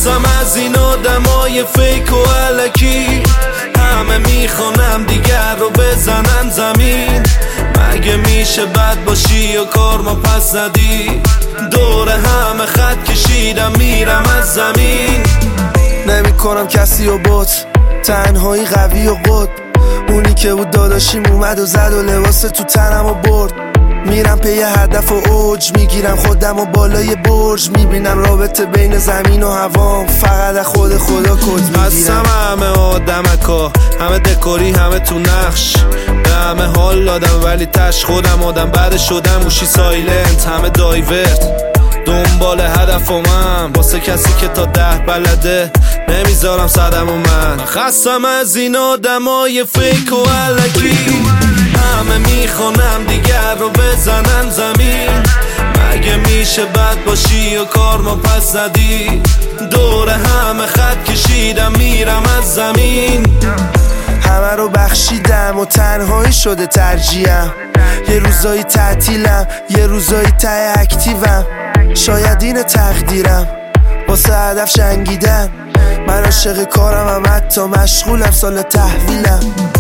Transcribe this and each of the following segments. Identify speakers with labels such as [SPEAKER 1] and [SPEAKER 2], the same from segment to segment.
[SPEAKER 1] خستم از این آدمای فیک و علکی، همه میخوانم دیگر رو بزنن زمین. مگه میشه بد باشی و کار ما پس ندی؟ دور همه خط کشیدم میرم از زمین.
[SPEAKER 2] نمی کنم کسی و بوت، تنهایی قوی و قد. اونی که بود داداشیم اومد و زد و لباس تو تنم و برد. میرم پی هدف و اوج، میگیرم خودم و بالای برج. میبینم رابطه بین زمین و هوا، فقط از خود خدا کد میگیرم.
[SPEAKER 1] هستم همه آدمکا، همه دکوری، همه تو نقش. به همه حال دادم ولی تش خودم آدم بعد شدم. گوشی سایلنت، همه دایورت، دنبال هدفمم واسه کسی که تا 10 بلده. نمیذارم صدم و من خستم از این آدمای فیک و علکی، همه میخوانم دیگر رو بزنن زمین. مگه میشه بد باشی و کار ما پس ندی؟ دور همه خط کشیدم میرم از زمین.
[SPEAKER 2] همه رو بخشیدم و تنهایی شده ترجیحم. یه روزایی تعطیلم، یه روزایی ته اکتیوم. شاید این تقدیرم واسه هدف جنگیدن. من عاشق کارم هم حتی مشغولم سال تحویلم.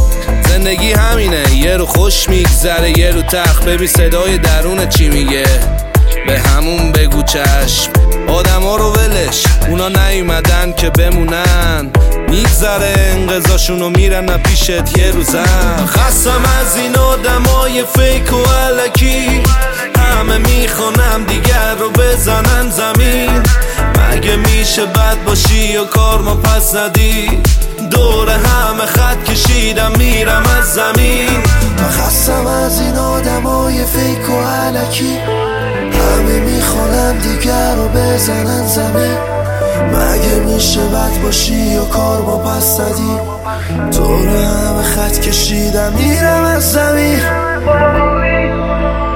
[SPEAKER 1] زندگی همینه، یه رو خوش میگذره یه رو تخت. ببین صدای درون چی میگه، به همون بگو چشم. آدم ها رو ولش، اونا نیومدن که بمونن. میگذره انقضاشونو میرن نه پیشت یه روزن. خستم از این آدمای فیک و علکی، همه میخوانم دیگر رو بزنن زمین. مگه میشه بد باشی و کار ما پس ندی؟ دور همه خط کشیدم میرم از زمین.
[SPEAKER 2] خستم از این آدمای فیک و علکی، همه میخوانم دیگر رو بزنن زمین. مگه میشه بد باشی و کار ما پس ندی؟ دور همه خط کشیدم میرم از زمین.